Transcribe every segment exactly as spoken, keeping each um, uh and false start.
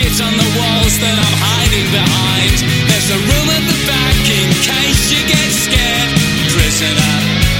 shit on the walls that I'm hiding behind. There's a room at the back in case you get scared. Prisoner.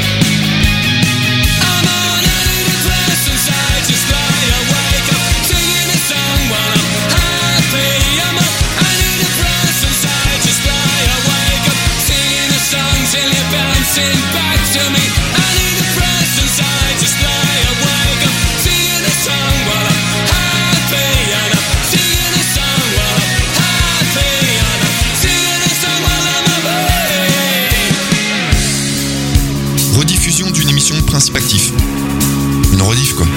I'm on antidepressants, I just lie awake. I'm singing a song while I'm happy. I'm on antidepressants, I just lie awake. I'm singing a song till you're bouncing back to me. Antidepressants, I just lie awake. I'm singing a song while I'm happy. And I'm singing a song while I'm happy. And I'm singing a song while I'm away. Rediffusion d'une émission Principe Actif. Une rediff quoi.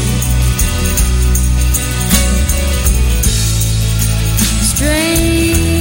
Strange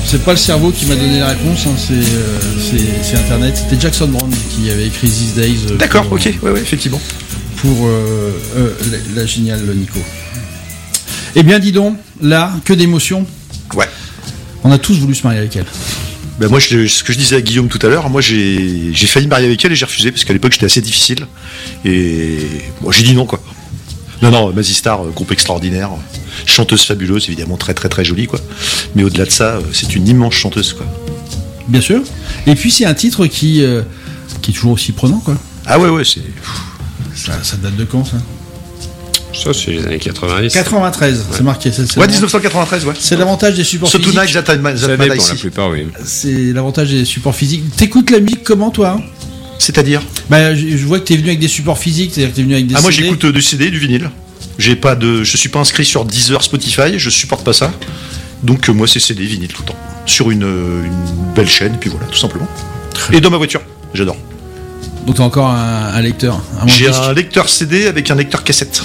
c'est pas le cerveau qui m'a donné la réponse, hein, c'est, euh, c'est, c'est Internet. C'était Jackson Browne qui avait écrit These Days. Euh, D'accord, pour, ok, ouais, ouais, effectivement. Pour euh, euh, la, la géniale Nico. Eh bien, dis donc, là, que d'émotions. Ouais. On a tous voulu se marier avec elle. Ben moi, je, ce que je disais à Guillaume tout à l'heure, moi j'ai, j'ai failli me marier avec elle et j'ai refusé parce qu'à l'époque j'étais assez difficile. Et bon, j'ai dit non quoi. Non, non, Mazzy Star, groupe extraordinaire, chanteuse fabuleuse, évidemment très très très jolie quoi. Mais au-delà de ça, c'est une immense chanteuse quoi. Bien sûr. Et puis c'est un titre qui, euh, qui est toujours aussi prenant quoi. Ah ouais, ouais, c'est. Ça, ça date de quand ça ? Ça, c'est les années quatre-vingt-dix. quatre-vingt-treize, ouais. C'est marqué. C'est, c'est ouais, dix-neuf cent quatre-vingt-treize, ouais. C'est l'avantage des supports So physiques. Tonight That I Ça That dépend, I la See. plupart, oui. C'est l'avantage des supports physiques. T'écoutes la musique comment, toi hein ? C'est-à-dire ? Bah, je, je vois que t'es venu avec des supports physiques, c'est-à-dire que t'es venu avec des Ah, moi C D. j'écoute du C D, du vinyle. J'ai pas de, je suis pas inscrit sur Deezer, Spotify, je supporte pas ça. Donc euh, moi c'est C D, vinyle tout le temps. Sur une, euh, une belle chaîne, et puis voilà, tout simplement. Et dans ma voiture, j'adore. Donc t'as encore un, un lecteur. Un J'ai un lecteur C D avec un lecteur cassette.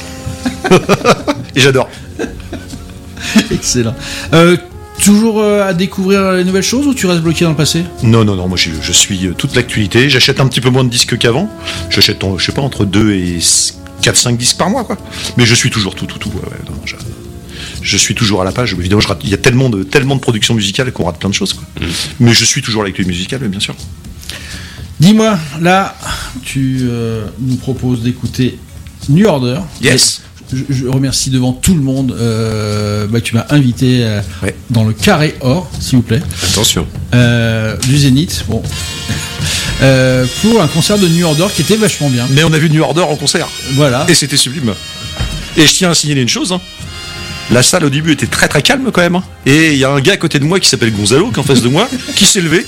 Et j'adore. Excellent. Euh, toujours euh, à découvrir les nouvelles choses ou tu restes bloqué dans le passé ? Non, non, non, moi je, je suis euh, toute l'actualité. J'achète un petit peu moins de disques qu'avant. J'achète, en, je sais pas, entre deux et quatre cinq disques par mois, quoi. Mais je suis toujours tout, tout, tout. Ouais, ouais, non, je, je suis toujours à la page. Évidemment, je rate, il y a tellement de, tellement de productions musicales qu'on rate plein de choses, quoi. Mmh. Mais je suis toujours l'actualité musicale, bien sûr. Dis-moi, là, tu euh, nous proposes d'écouter New Order. Yes. Je, je remercie devant tout le monde. Euh, bah, tu m'as invité euh, ouais. dans le Carré Or, s'il vous plaît. Attention. Euh, du Zénith. Bon. Euh, pour un concert de New Order qui était vachement bien. Mais on a vu New Order en concert. Voilà. Et c'était sublime. Et je tiens à signaler une chose. Hein. La salle au début était très très calme quand même. Hein. Et il y a un gars à côté de moi qui s'appelle Gonzalo, qui est en face de moi, qui s'est levé.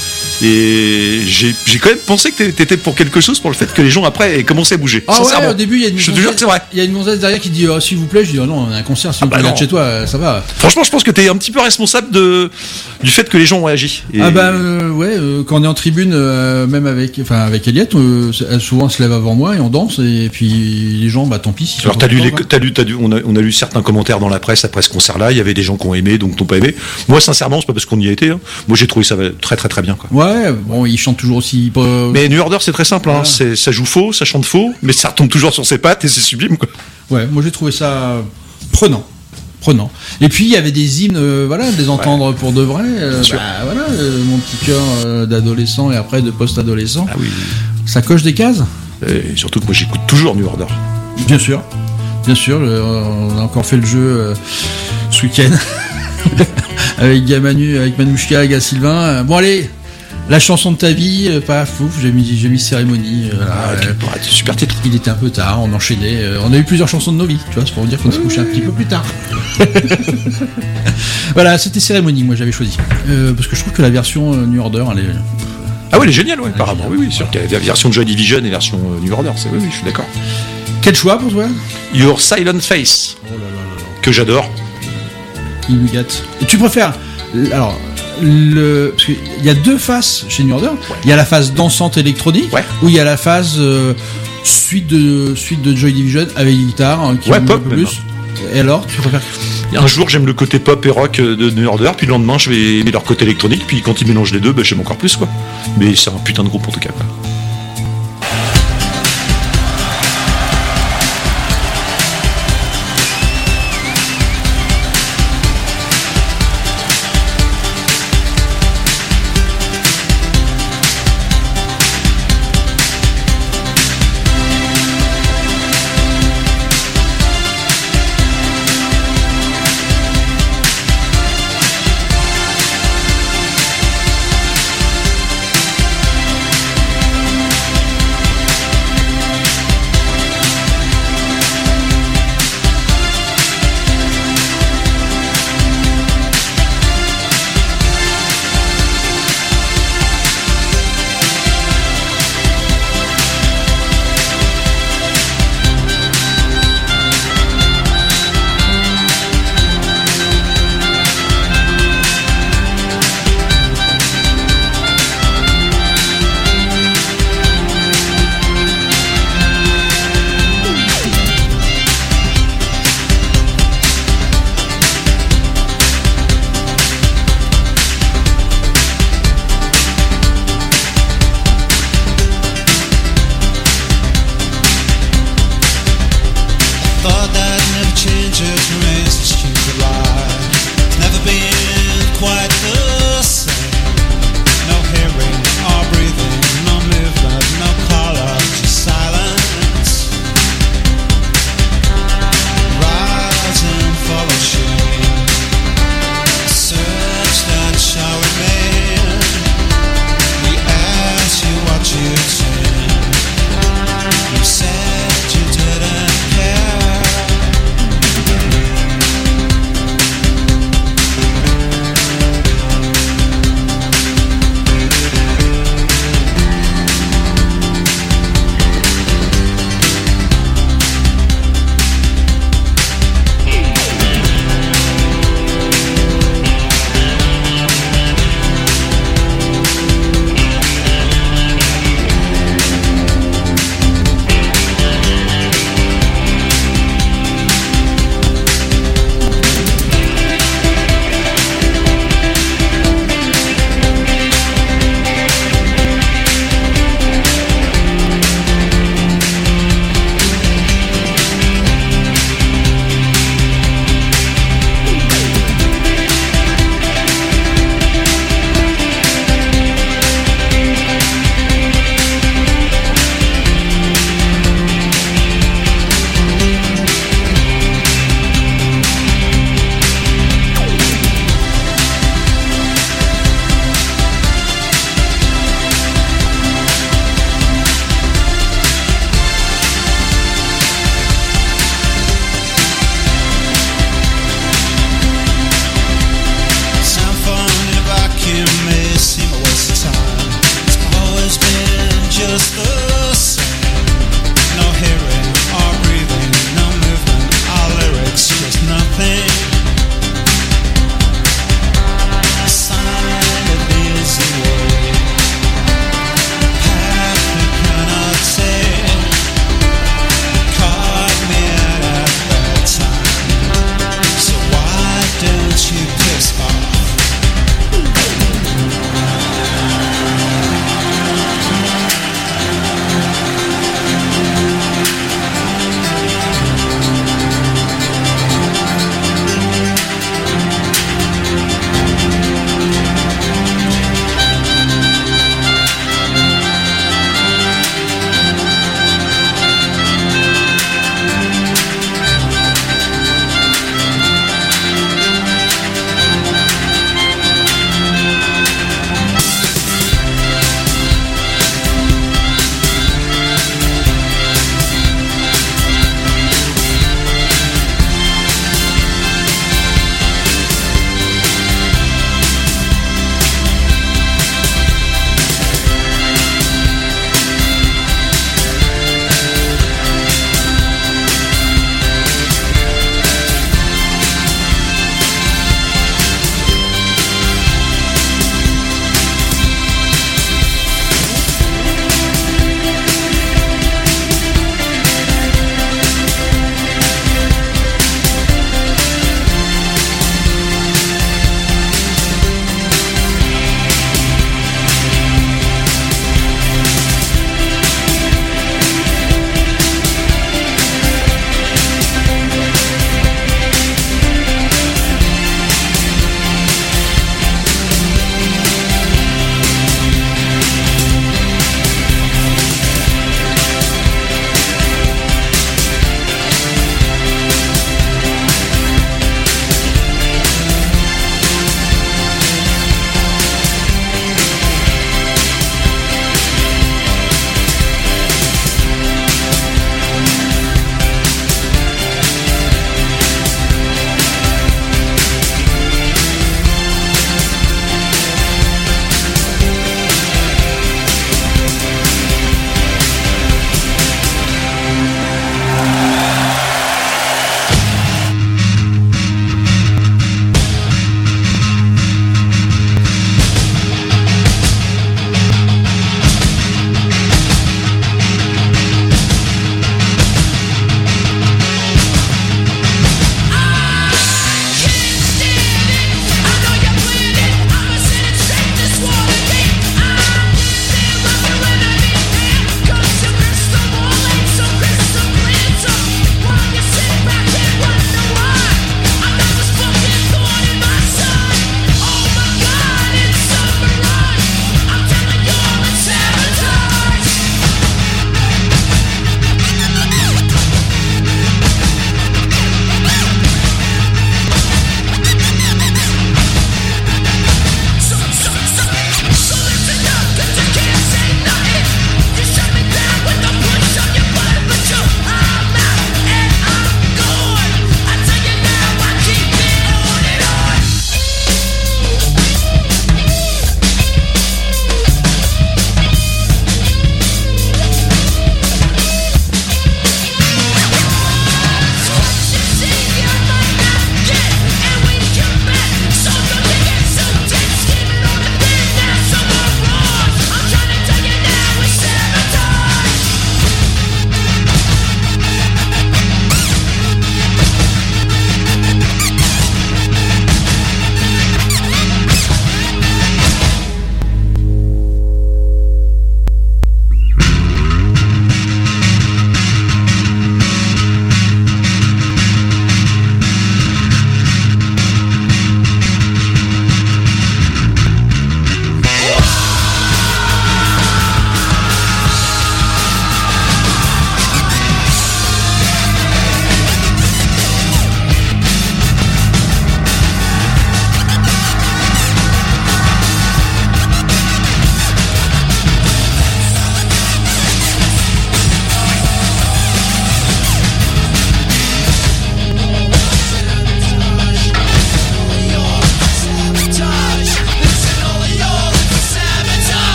Et j'ai, j'ai quand même pensé que t'étais pour quelque chose, pour le fait que les gens après aient commencé à bouger. Ah sincèrement. ouais, au début il y a une je te jure que c'est vrai. Il y a une gonzesse derrière qui dit oh, s'il vous plaît, je dis oh non, on a un concert, si ah vous bah regardez chez toi, ça va. Franchement, je pense que t'es un petit peu responsable de du fait que les gens ont réagi. Et... Ah bah euh, ouais, euh, quand on est en tribune, euh, même avec, enfin avec Eliette, euh, souvent elle se lève avant moi et on danse et puis les gens, bah tant pis. Si Alors t'as lu, les, t'as lu, t'as lu, on a, on a lu certains commentaires dans la presse après ce concert-là. Il y avait des gens qui ont aimé, donc qui n'ont pas aimé. Moi, sincèrement, c'est pas parce qu'on y a été. Hein. Moi, j'ai trouvé ça très très très bien. Quoi. Ouais, bon, ils chantent toujours aussi. Euh... Mais New Order, c'est très simple. Hein. C'est, ça joue faux, ça chante faux, mais ça retombe toujours sur ses pattes et c'est sublime. Quoi. Ouais, moi j'ai trouvé ça prenant. Prenant. Et puis il y avait des hymnes, euh, voilà, de les entendre ouais. pour de vrai. Euh, bah, voilà, euh, mon petit cœur euh, d'adolescent et après de post-adolescent. Ah oui. Ça coche des cases. Et surtout que moi j'écoute toujours New Order. Bien sûr, bien sûr. Euh, on a encore fait le jeu euh, ce week-end avec Gamanu, avec Manouchka, avec Sylvain. Bon allez. La chanson de ta vie, euh, pas fouf, j'ai mis, j'ai mis cérémonie. Euh, ah, okay. euh, super titre. Il était un peu tard, on enchaînait. Euh, on a eu plusieurs chansons de nos vies, tu vois, c'est pour vous dire qu'on se couchait un petit peu plus tard. Voilà, c'était cérémonie, moi j'avais choisi. Euh, parce que je trouve que la version euh, New Order, elle est. Ah ouais, elle est géniale, ouais, apparemment. Oui, oui, sûr qu'il y a la version Joy Division et la version euh, New Order, c'est oui, oui, je suis d'accord. Quel choix pour toi ? Your Silent Face. Oh là là là là. Que j'adore. Il me gâte. Et tu préfères. Alors. Le, parce qu'il y a deux faces chez New Order. Ouais. Il y a la phase dansante électronique, ouais. où il y a la phase euh, suite de suite de Joy Division avec les guitares hein, qui ouais, un pop, peu plus. Et alors, tu préfères ? Un jour, j'aime le côté pop et rock de New Order, puis le lendemain, je vais aimer leur côté électronique, puis quand ils mélangent les deux, bah, j'aime encore plus, quoi. Mais c'est un putain de groupe en tout cas. Quoi.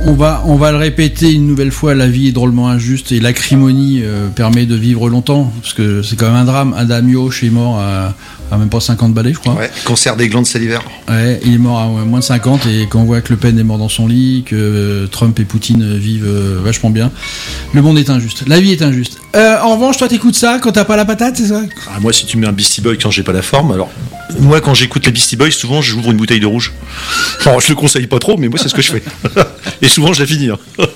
On va, on va le répéter une nouvelle fois, la vie est drôlement injuste et l'acrimonie euh, permet de vivre longtemps, parce que c'est quand même un drame. Adam Yosh est mort à, à même pas cinquante balais, je crois. Ouais, cancer des glandes salivaires. Ouais, il est mort à moins de cinquante, et quand on voit que Le Pen est mort dans son lit, que euh, Trump et Poutine vivent euh, vachement bien, le monde est injuste. La vie est injuste. Euh, en revanche, toi t'écoutes ça quand t'as pas la patate, c'est ça? Ah, moi, si tu mets un Beastie Boy quand j'ai pas la forme, alors moi, quand j'écoute les Beastie Boys, souvent j'ouvre une bouteille de rouge. Alors, je le conseille pas trop, mais moi, c'est ce que je fais. Et souvent, je la finis. Hein.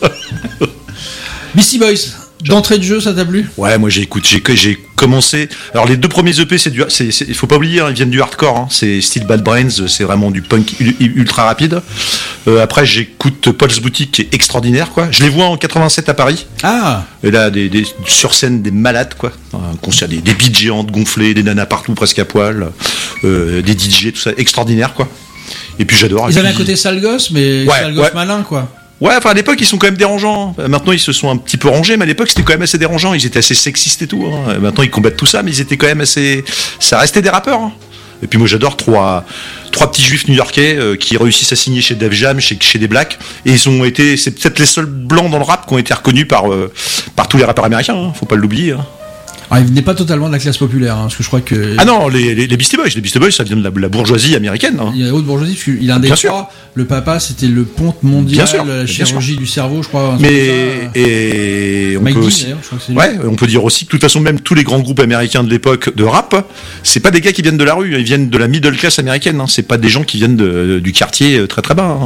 Beastie Boys, d'entrée de jeu, ça t'a plu? Ouais, moi j'écoute, j'ai, j'ai commencé. Alors les deux premiers E P, c'est du, c'est, c'est, il faut pas oublier, hein, ils viennent du hardcore. Hein, c'est style Bad Brains, c'est vraiment du punk ultra rapide. Euh, après, j'écoute Paul's Boutique, qui est extraordinaire, quoi. Je les vois en quatre-vingt-sept à Paris. Ah. Et là, des, des sur scène, des malades, quoi. Un concert, des, des beats géantes gonflées, des nanas partout, presque à poil, euh, des D J, tout ça, extraordinaire, quoi. Et puis j'adore. Ils et avaient puis... un côté sale gosse, mais ouais, sale gosse ouais. malin, quoi. Ouais, enfin à l'époque ils sont quand même dérangeants. Maintenant ils se sont un petit peu rangés, mais à l'époque c'était quand même assez dérangeant. Ils étaient assez sexistes et tout. Hein. Maintenant ils combattent tout ça, mais ils étaient quand même assez. Ça restait des rappeurs. Hein. Et puis moi j'adore trois trois petits juifs new-yorkais euh, qui réussissent à signer chez Def Jam, chez, chez des blacks. Et ils ont été, c'est peut-être les seuls blancs dans le rap qui ont été reconnus par euh, par tous les rappeurs américains. Hein. Faut pas l'oublier. Hein. Alors, il venait pas totalement de la classe populaire, hein, parce que je crois que. Ah non, les, les, les Beastie Boys, les Beastie Boys, ça vient de la, la bourgeoisie américaine. Hein. Il y a la haute bourgeoisie, parce qu'il a un des trois. Le papa, c'était le ponte mondial, bien sûr, la chirurgie du cerveau, je crois. Mais et on Mike peut Dean, aussi, je crois que c'est lui. ouais, on peut dire aussi que de toute façon même tous les grands groupes américains de l'époque de rap, c'est pas des gars qui viennent de la rue, ils viennent de la middle class américaine. Hein. C'est pas des gens qui viennent de, du quartier très très bas. Hein.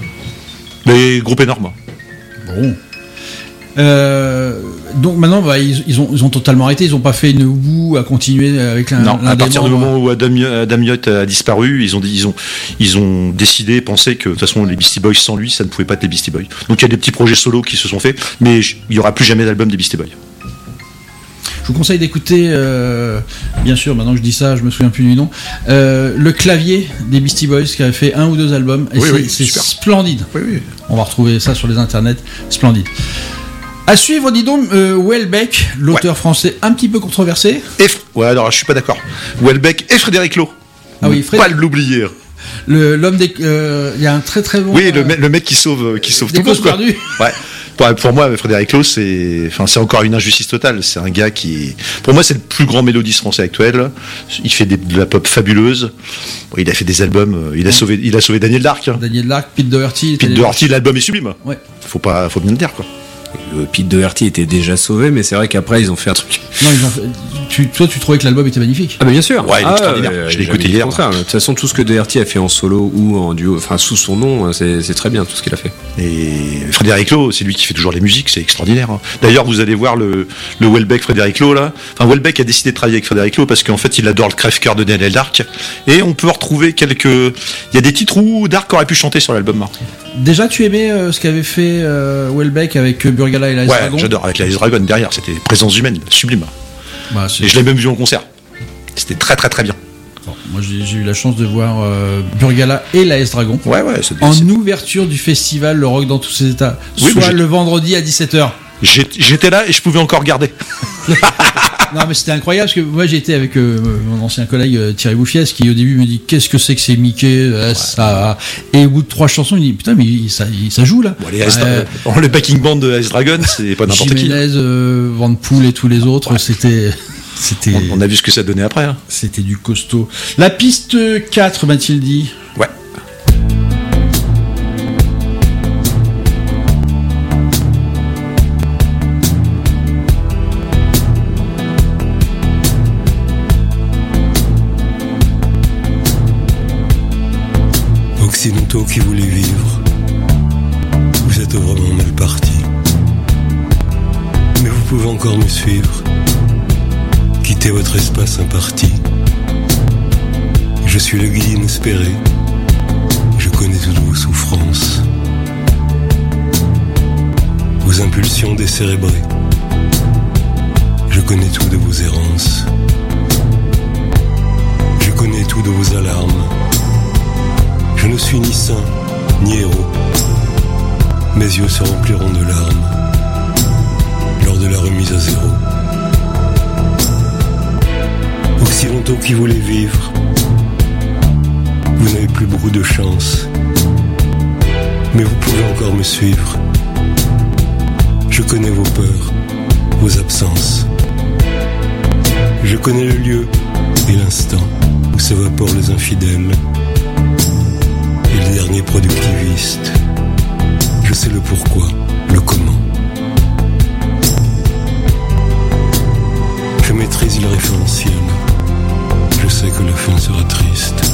Des groupes énormes. Bon. Euh, donc maintenant, bah, ils, ils, ont, ils ont totalement arrêté. Ils ont pas fait une boue à continuer avec l'un. Non, l'un à des partir du membres. moment où Adam, Adam Yacht a disparu, ils ont, ils ont, ils ont décidé, pensé que de toute façon les Beastie Boys sans lui, ça ne pouvait pas être les Beastie Boys. Donc il y a des petits projets solo qui se sont faits, mais il y aura plus jamais d'album des Beastie Boys. Je vous conseille d'écouter, euh, bien sûr, maintenant que je dis ça, je me souviens plus du nom, euh, le clavier des Beastie Boys qui avait fait un ou deux albums. Et oui, c'est, oui, c'est super. splendide. Oui, oui. On va retrouver ça sur les internets. Splendide. À suivre, dis donc, euh, Houellebecq, l'auteur Ouais. français un petit peu controversé. Et, ouais, alors je suis pas d'accord. Houellebecq et Frédéric Lowe. Ah oui, Ne Fred- pas l'oublier. Le, l'homme des, euh, il y a un très très bon. Oui, le, euh, me- le mec qui sauve, qui sauve des tout le monde, causes quoi. perdues. Ouais. Pour, pour moi, Frédéric Lowe, c'est, enfin, c'est encore une injustice totale. C'est un gars qui, pour moi, c'est le plus grand mélodiste français actuel. Il fait des, de la pop fabuleuse. Bon, il a fait des albums. euh, Il a sauvé, il a sauvé Daniel Dark. Hein. Daniel Lark, Pete Doherty. Pete Doherty, l'album est sublime. Ouais. Faut pas, faut bien le dire, quoi. Euh, Pete Doherty était déjà sauvé, mais c'est vrai qu'après ils ont fait un truc. Non, ils ont fait- tu, toi, tu trouvais que l'album était magnifique. Ah, bah bien sûr. Ouais, il est Ah, extraordinaire. ouais, Je l'ai j'ai écouté jamais dit hier. le contraire. De toute façon, tout ce que Doherty a fait en solo ou en duo, enfin sous son nom, c'est, c'est très bien tout ce qu'il a fait. Et Frédéric Lowe, c'est lui qui fait toujours les musiques, c'est extraordinaire. Hein. D'ailleurs, vous allez voir le, le Houellebecq Frédéric Lowe là. Enfin, Houellebecq a décidé de travailler avec Frédéric Lowe parce qu'en fait, il adore le crève-cœur de Daniel Dark. Et on peut retrouver quelques. Il y a des titres où Dark aurait pu chanter sur l'album. Hein. Déjà, tu aimais euh, ce qu'avait fait euh, Houellebecq avec euh, Burgala et la Ouais, Dragon. j'adore. Avec la Ice Dragon derrière, c'était présence humaine, sublime. Bah, c'est- Et je l'ai même vu en concert. C'était très très très bien. Bon, moi, j'ai, j'ai eu la chance de voir euh, Burgala et la S-Dragon Ouais, ouais. c'est- en c'est- ouverture du festival Le Rock dans tous ses états, Oui, mais soit j'ai- le vendredi à dix-sept heures. J'ai- J'étais là et je pouvais encore garder. Non, mais c'était incroyable parce que moi j'étais avec euh, mon ancien collègue euh, Thierry Bouffiès qui au début me dit qu'est-ce que c'est que ces Mickey euh, ça et au bout de trois chansons il dit putain mais il- ça, il- ça joue là. Bon, les Ice Euh, Dra- le backing band de Ice Dragon, c'est pas n'importe qui. Jiménez, euh, Van Poel et tous les autres, c'était c'était On, on a vu ce que ça donnait après. Hein. c'était du costaud. La piste quatre, m'a-t-il dit. Ouais. Occidentaux qui voulaient vivre, vous êtes vraiment mal partis. Mais vous pouvez encore me suivre, quittez votre espace imparti. Je suis le guide inespéré, je connais toutes vos souffrances, vos impulsions décérébrées. Je connais tout de vos errances, je connais tout de vos alarmes. Je ne suis ni saint, ni héros. Mes yeux se rempliront de larmes lors de la remise à zéro. Occidentaux qui voulaient vivre, vous n'avez plus beaucoup de chance. Mais vous pouvez encore me suivre. Je connais vos peurs, vos absences. Je connais le lieu et l'instant où s'évaporent les infidèles et les derniers productivistes. Je sais le pourquoi, le comment. Je maîtrise le référentiel. Je sais que la fin sera triste.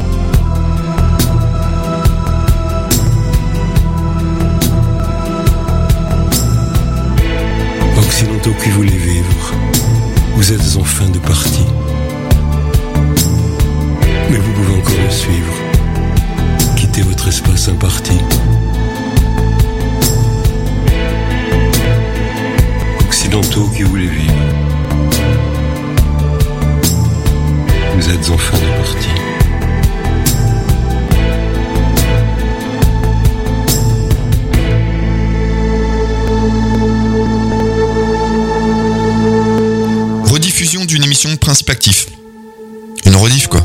Occidentaux qui voulaient vivre, vous êtes en fin de partie. Mais vous pouvez encore me suivre. Quittez votre espace imparti. Occidentaux qui voulaient vivre, vous êtes en fin de partie. Rediffusion d'une émission de Principe Actif. Une rediff, quoi.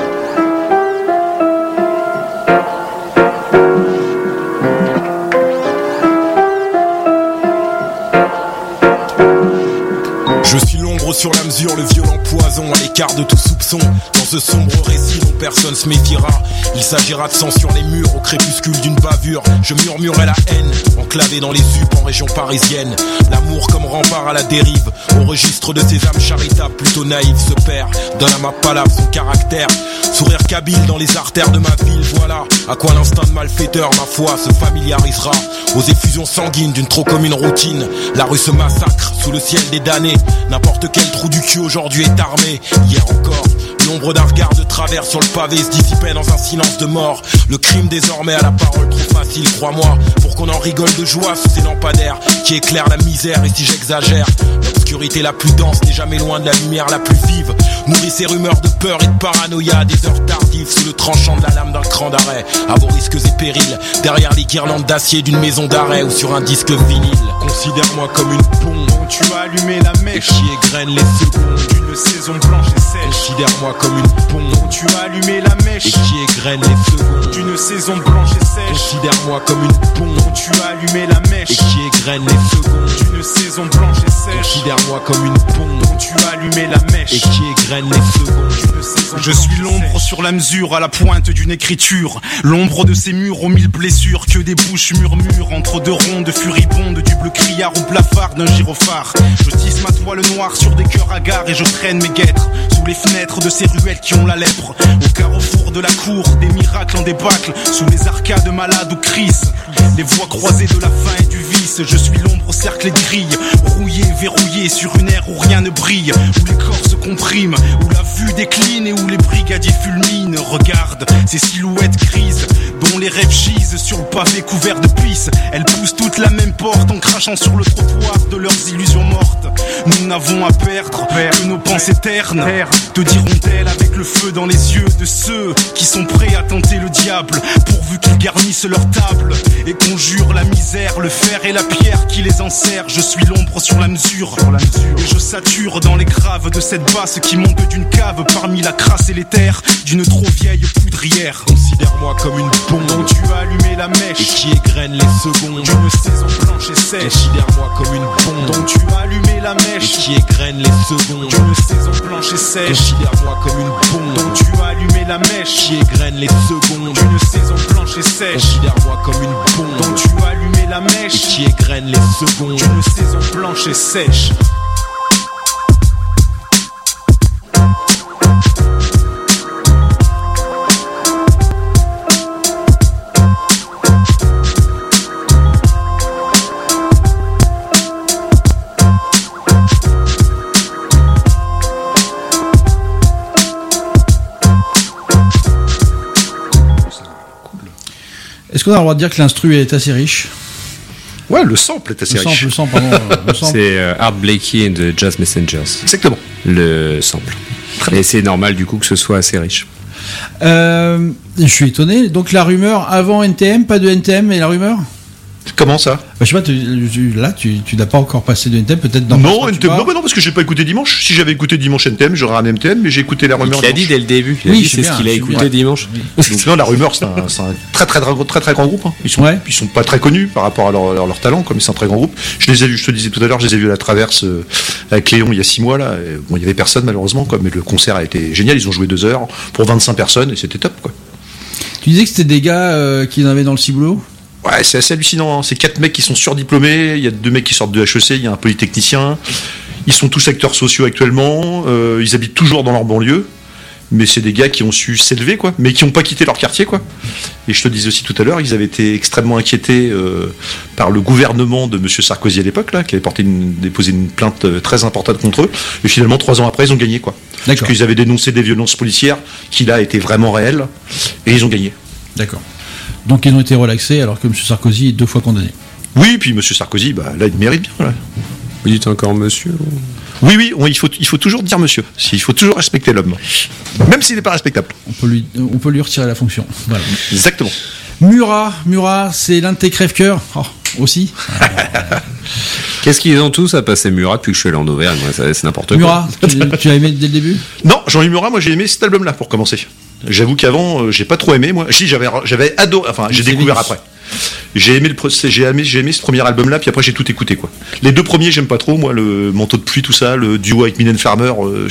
Je suis l'ombre sur la mesure, le violent poison à l'écart de tout soupçon. Dans ce sombre récit dont personne se méfiera, il s'agira de sang sur les murs au crépuscule d'une bavure. Je murmurais la haine, enclavé dans les U P en région parisienne. L'amour comme rempart à la dérive, au registre de ces âmes charitables plutôt naïves se perd. Donne à ma palabre son caractère, sourire kabyle dans les artères de ma ville. Voilà à quoi l'instinct de malfaiteur, ma foi, se familiarisera. Aux effusions sanguines d'une trop commune routine, la rue se massacre sous le ciel des damnés. N'importe quel trou du cul aujourd'hui est armé. Hier encore, l'ombre d'un regard de travers sur le pavé se dissipait dans un silence de mort. Le crime désormais à la parole trop facile, crois-moi, pour qu'on en rigole de joie sous ces lampadaires qui éclairent la misère. Et si j'exagère, l'obscurité la plus dense n'est jamais loin de la lumière la plus vive. Nourrit ces rumeurs de peur et de paranoïa à des heures tardives sous le tranchant de la lame d'un cran d'arrêt. À vos risques et périls, derrière les guirlandes d'acier d'une maison d'arrêt ou sur un disque vinyle. Considère-moi comme une bombe dont tu as allumé la mèche qui égrène les secondes d'une saison blanche et sèche. Considère-moi comme une bombe dont tu as allumé la mèche et qui égrène les secondes d'une saison blanche et sèche. Considère-moi comme une bombe dont tu as allumé la mèche et qui égrène les secondes d'une saison blanche et sèche. Considère-moi comme une bombe dont tu as allumé la mèche et qui égrène les secondes d'une saison. Je suis l'ombre sur la mesure à la pointe d'une écriture, l'ombre de ces murs aux mille blessures que des bouches murmurent entre deux rondes furibondes du bleu criard au blafard d'un gyrophare. Je tisse ma toile noire sur des cœurs hagards et je traîne mes guêtres sous les fenêtres de ces ruelles qui ont la lèpre. Au carrefour de la cour, des miracles en débâcle, sous les arcades malades ou crises, les voies croisées de la faim et du vice. Je suis l'ombre au cercle de grilles, rouillé, verrouillé sur une ère où rien ne brille, où les corps se compriment, où la vue décline et où les brigadiers fulminent. Regarde ces silhouettes grises dont les rêves gisent sur le pavé couvert de pisse. Elles poussent toutes la même porte en crachant sur le trottoir de leurs illusions mortes. Nous n'avons à perdre que nos pensées ternes. Te diront-elles avec le feu dans les yeux de ceux qui sont prêts à tenter le diable, pourvu qu'ils garnissent leur table et conjurent la misère, le fer et la pierre qui les enserrent. Je suis l'ombre sur la mesure et je sature dans les graves de cette basse qui monte d'une cave parmi la crasse et les terres d'une trop vieille poudrière. Considère-moi comme une bombe dont tu as allumé la mèche et qui égrène les secondes d'une saison blanche et sèche. Considère-moi comme une bombe dont tu as allumé la mèche et qui égrène les secondes d'une saison blanche et sèche. Considère-moi comme une bombe dont tu as allumé la mèche qui égrène les secondes d'une saison blanche et sèche. Considère-moi comme une bombe dont tu as allumé la mèche et qui égrène les secondes d'une saison blanche et sèche. Est-ce qu'on a le droit de dire que l'instru est assez riche? Ouais, le sample est assez Le riche. sample, le sample, pardon. euh, le sample. C'est euh, Art Blakey and the Jazz Messengers. Exactement. Le sample. Et c'est normal du coup que ce soit assez riche. Euh, je suis étonné. Donc la rumeur avant N T M, pas de N T M et la rumeur? Comment ça? Bah, je sais pas, tu- tu- là, tu, tu n'as pas encore passé de N T M, peut-être dans Non, Passe-Moi, tu N T M, pars. non, bah non, parce que j'ai pas écouté dimanche. Si j'avais écouté dimanche N T M, j'aurais un N T M, mais j'ai écouté la rumeur. Il l'a dit dimanche. dès le début. Il a Oui, dit je sais c'est ce bien, qu'il a je sais écouté bien. dimanche. Donc non, la rumeur, c'est un, c'est un très, très, très, très, très grand groupe. Hein. Ils sont, Ouais. ils sont pas très connus par rapport à leur, leur, leur talent, comme c'est un très grand groupe. Je les ai vus, je te disais tout à l'heure, je les ai vus à la Traverse euh, avec Léon il y a six mois là. Et, bon, il y avait personne malheureusement, quoi, mais le concert a été génial. Ils ont joué deux heures pour vingt-cinq personnes et c'était top, quoi. Tu disais que c'était des gars euh, qui en avaient dans le ciboulot. Ouais, c'est assez hallucinant. Hein. C'est quatre mecs qui sont surdiplômés. Il y a deux mecs qui sortent de H E C. Il y a un polytechnicien. Ils sont tous acteurs sociaux actuellement. Euh, ils habitent toujours dans leur banlieue. Mais c'est des gars qui ont su s'élever, quoi. Mais qui n'ont pas quitté leur quartier, quoi. Et je te disais aussi tout à l'heure, ils avaient été extrêmement inquiétés euh, par le gouvernement de Monsieur Sarkozy à l'époque, là, qui avait porté une, déposé une plainte euh, très importante contre eux. Et finalement, trois ans après, ils ont gagné, quoi. Parce D'accord. qu'ils avaient dénoncé des violences policières qui là étaient vraiment réelles. Et ils ont gagné. D'accord. Donc ils ont été relaxés alors que M. Sarkozy est deux fois condamné. Oui, puis Monsieur Sarkozy, bah, là, il mérite bien, là. Vous dites encore monsieur. Oui, oui, on- il, faut, il faut toujours dire monsieur. Il faut toujours respecter l'homme. Même s'il n'est pas respectable. On peut lui, on peut lui retirer la fonction. Voilà. Exactement. Murat, Murat, c'est l'un de tes crève-cœurs. Oh, aussi. Qu'est-ce qu'ils ont tous à passer Murat depuis que je suis allé en Auvergne? Moi, ça- c'est n'importe quoi. Murat, tu, tu as aimé dès le début? Non, Jean-Louis Murat, moi j'ai aimé cet album-là pour commencer. J'avoue qu'avant, euh, j'ai pas trop aimé. Moi, si j'avais, j'avais adoré. Enfin, j'ai C'est découvert vite. après. J'ai aimé le, pro- c'est- j'ai aimé, j'ai aimé ce premier album-là, puis après j'ai tout écouté, quoi. Les deux premiers, j'aime pas trop. Moi, le Manteau de pluie, tout ça, le duo avec Mylène Farmer, euh,